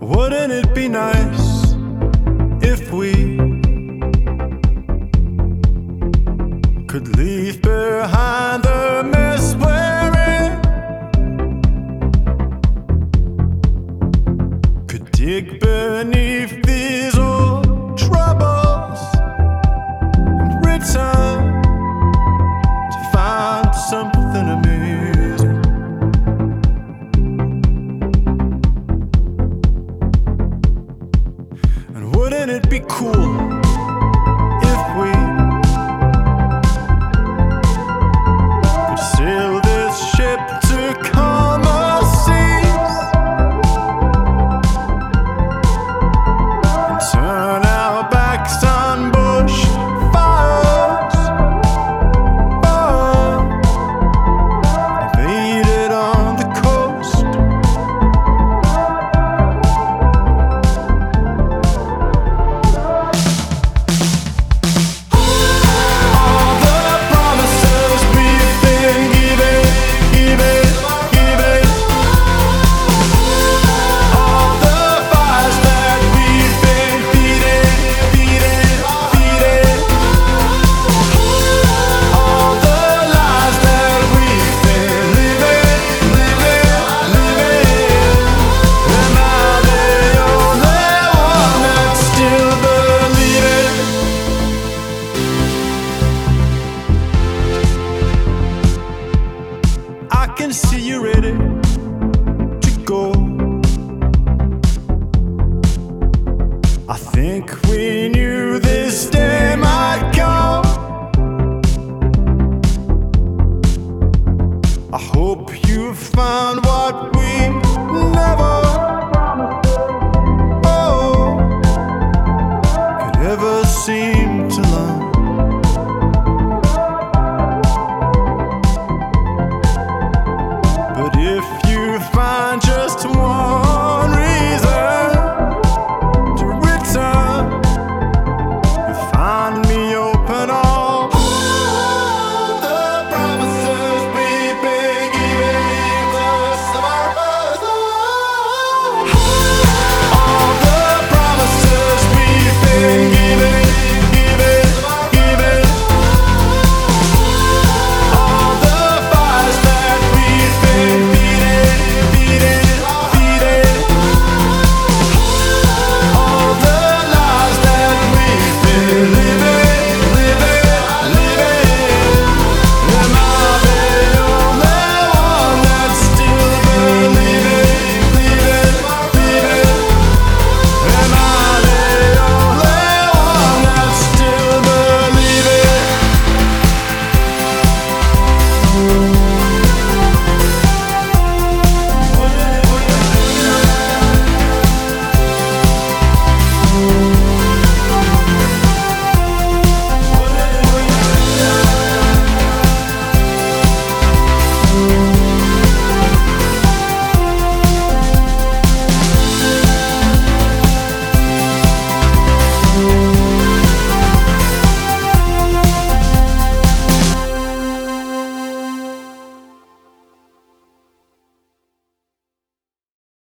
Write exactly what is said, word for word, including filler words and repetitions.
Wouldn't it be nice if we could leave behind the mess we're in? Could dig beneath these old troubles and return to find something amazing. And wouldn't it be cool if we could sail this ship to calmer seas and turn our backs on bush fires, burn, evaded on the coast? All the promises we've been given, given, given. All the fires that we've been feeding, feeding, feeding. All the lies that we've been living, living, living. Am I the only one that's still believing? I can see you ready to go. I think we